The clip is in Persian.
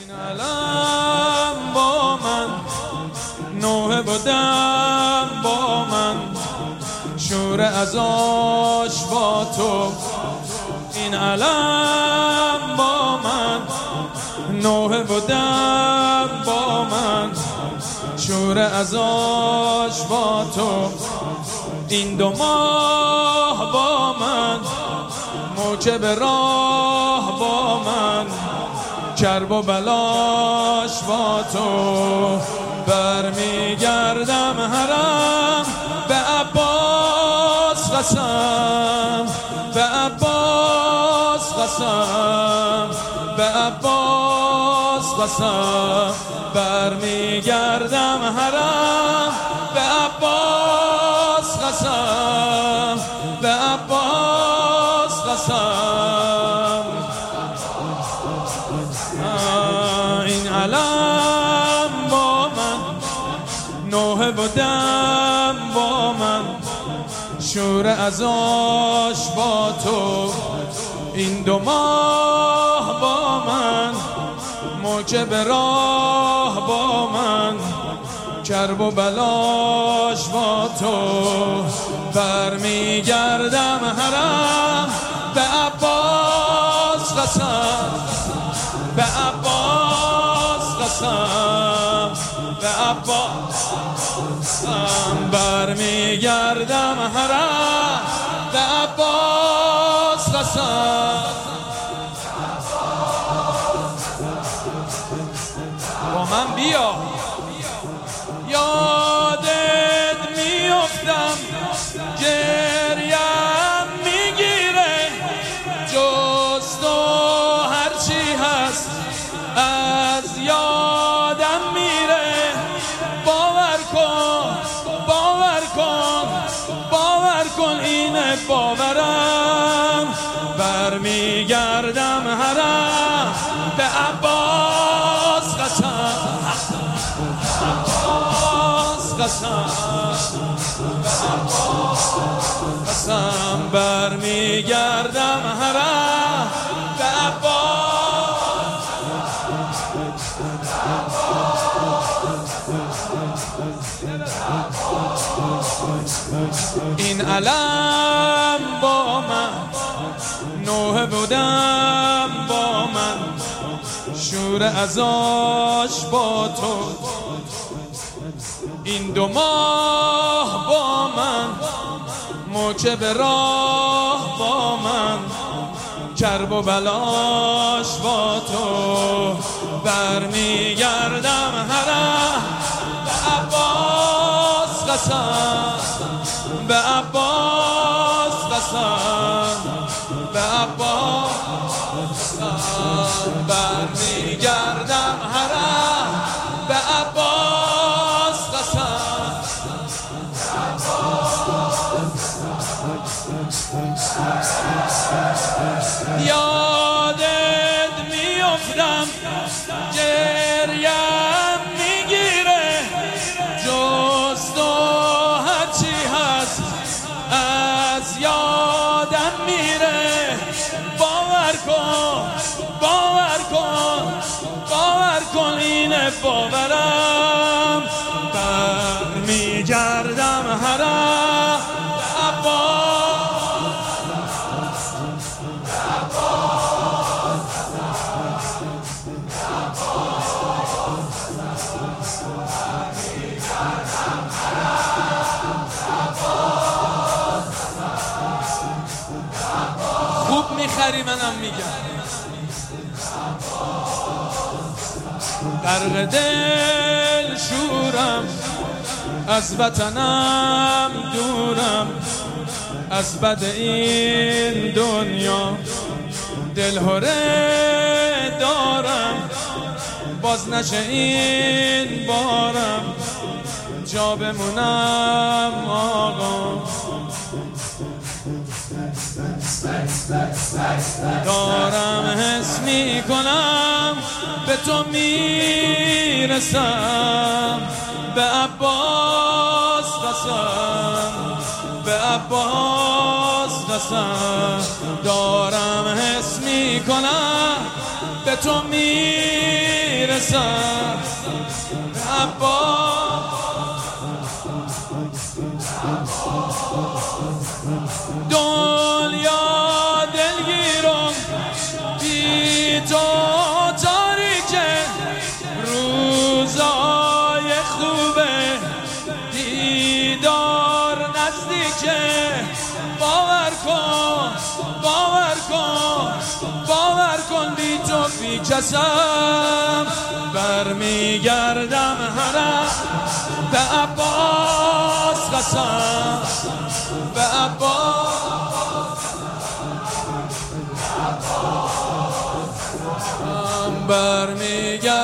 این علم با من، نوحه بودم با من، شور ازاش با تو. این علم با من، نوحه بودم با من، شور ازاش با تو. این 2 ماه با من، موکب راه با من، کرب و بلاش با تو. برمیگردم حرم به عباس قسم، به عباس قسم، به عباس قسم. برمیگردم حرم به عباس قسم، به عباس قسم. این علم با من، نوحه بودم با من، شور ازاش با تو. این 2 ماه با من، موکب راه با من، کرب و بلاش با تو. برمیگردم حرم به عباس قسم، به عباس قسم، به عباس قسم. برمیگردم حرم به عباس قسم. با من بیا. یادت میافتم، گریم میگیره، جز تو هرچی هست از یادم میره. باور کن، باور کن، باور کن، اینه باورم. برمیگردم حرم به عباس قسم، عباس قسم، قسم. برمیگردم حرم به عباس. این علم با من، نوحه بودم با من، شور ازاش با تو. این 2 ماه با من، موکب راه با من، کرب و بلاش با تو. برمیگردم حرم به عباس قسم، به عباس قسم، به عباس قسم. برمیگردم حرم به عباس قسم. یادت میافتم، گریم میگیره، جز تو هرچی هست از یادم میره. باور کن، باور کن، باور کن، اینه باورم. برمیگردم حرم به عباس. خوب میخری منم میگم. غرق دل شورم، از وطنم دورم، از بد این دنیا دلهره دارم. باز نشه این بارم، جا بمونم آقا. دارم حس میکنم به تو میرسم، به عباس قسم، به عباس قسم. دارم حس میکنم به تو میرسم. میرسم به عباس. دنیا دلگیرم بی تو تاریکه، روزای خوبه دیدار نزدیکه. باور کن باور کن باور کن بی تو بی کسم برمیگردم هرم به عباس قسم به عباس. برمیگردم